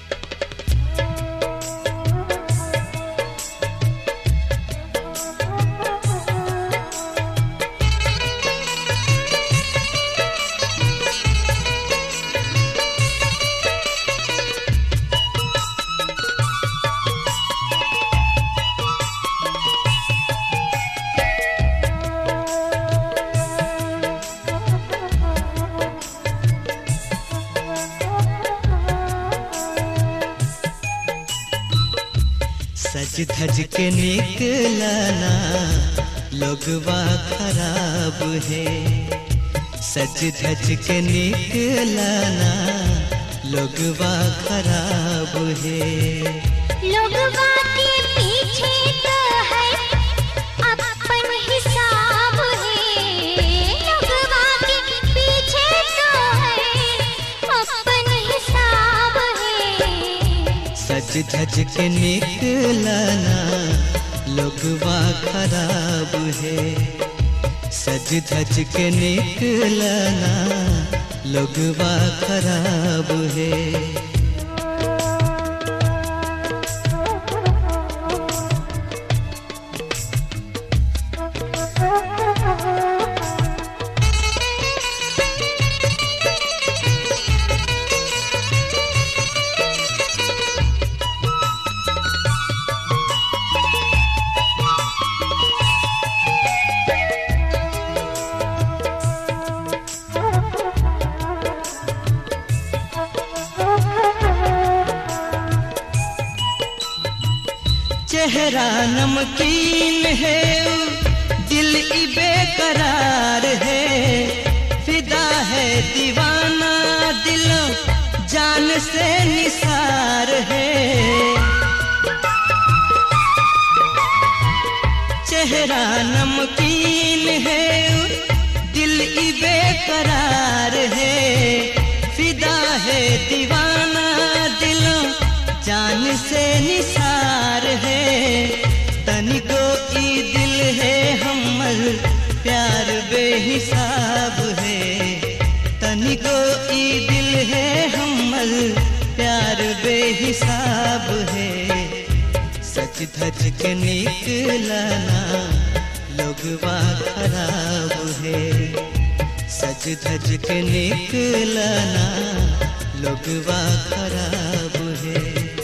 सज धज के निकलना लोगवा खराब है, सज धज के निकलना लोगवा खराब है। लोगवा के पीछे तो है अपन हिसाब है, लोगवा के पीछे तो है अपन हिसाब है। सज धज के निकलना लोगवा खराब है, सज धज के निकलना लोगवा खराब है। चेहरा नमकीन है, दिल ई बेकरार है, फिदा है दीवाना दिल जान से निसार है। चेहरा नमकीन है, दिल ई बेकरार है, फिदा है दीवाना दिल जान से निसार है। तनिको ई दिल है हमर प्यार बेहिसाब है, तनिको ई दिल है हमर प्यार बेहिसाब है। सज धज के निकलना लोगवा खराब है, सज धज के निकलना लोगवा खराब है।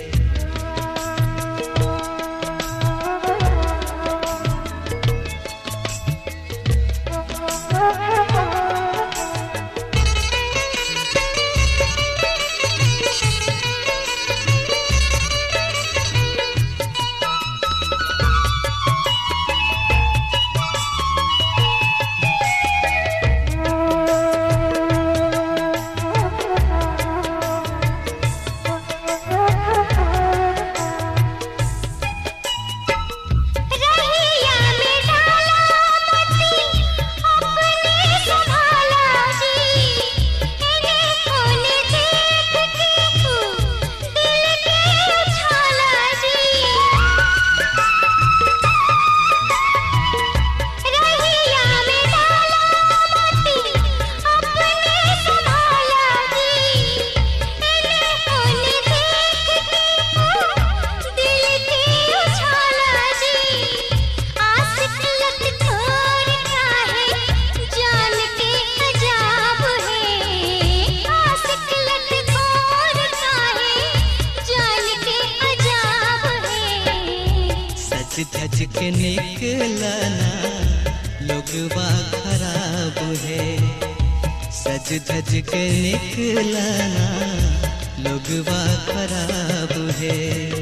सज धज के निकलना लोगवा खराब है, सज धज के निकलना लोगवा खराब है।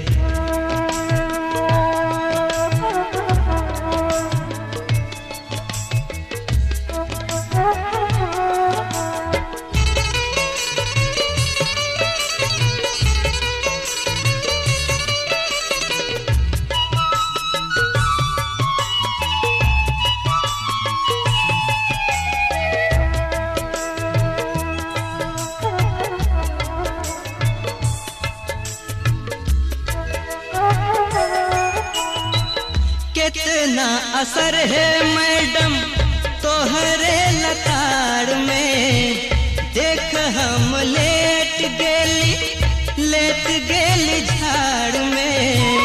कितना असर है मैडम तोहरे लताड़ में, देख हम लेट गेली लेट गेल झाड़ में।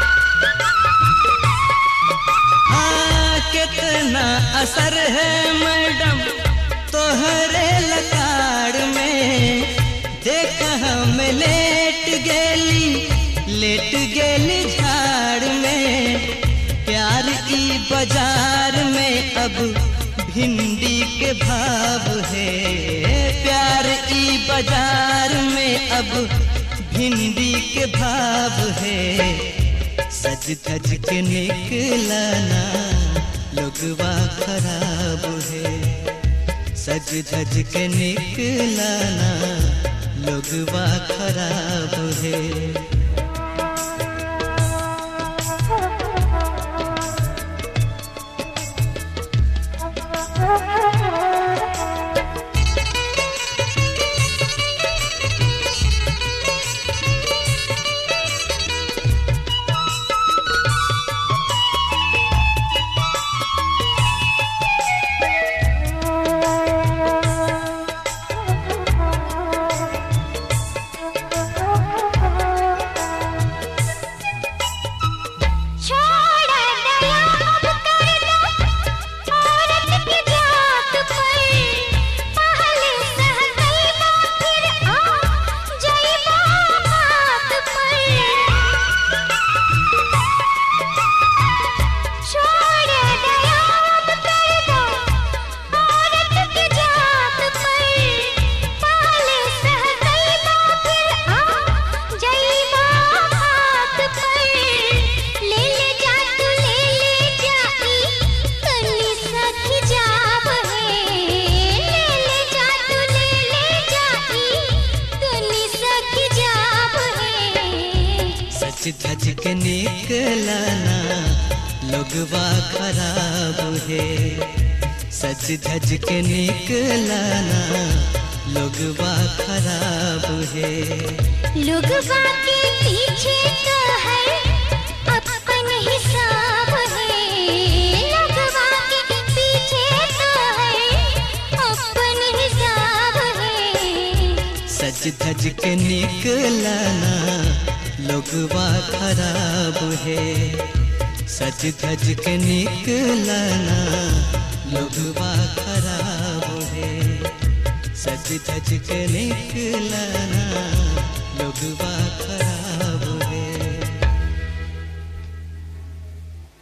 कितना असर है मैडम तोहरे लताड़ में। देख हम लेट गेली झाड़ में। प्यार की बाजार में अब भिंडी के भाव है। प्यार की बाजार में अब भिंडी के भाव है। सज धज के निकलना लोगवा खराब है। सज धज के निकलना लोगवा खराब है। धज के निकलना लोगवा खराब है। सज धज के निकलना लोगवा खराब है। लोगवा के पीछे तो है अपन हिसाब है। लोगवा के पीछे तो है अपन हिसाब है। सज धज के निकलना लोगवा खराब है। सज धज के निकलना लोगवा खराब है। सज धज के निकलना लोगवा खराब